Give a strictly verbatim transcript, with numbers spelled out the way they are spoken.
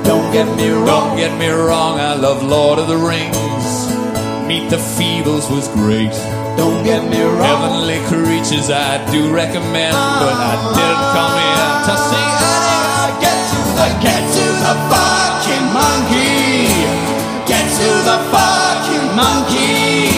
Don't get me wrong. Don't get me wrong, I love Lord of the Rings. Meet the Feebles was great. Don't get me wrong. Heavenly Creatures I do recommend, but I didn't come here to see any. Get to the, get to the fucking monkey. Get to the fucking monkey.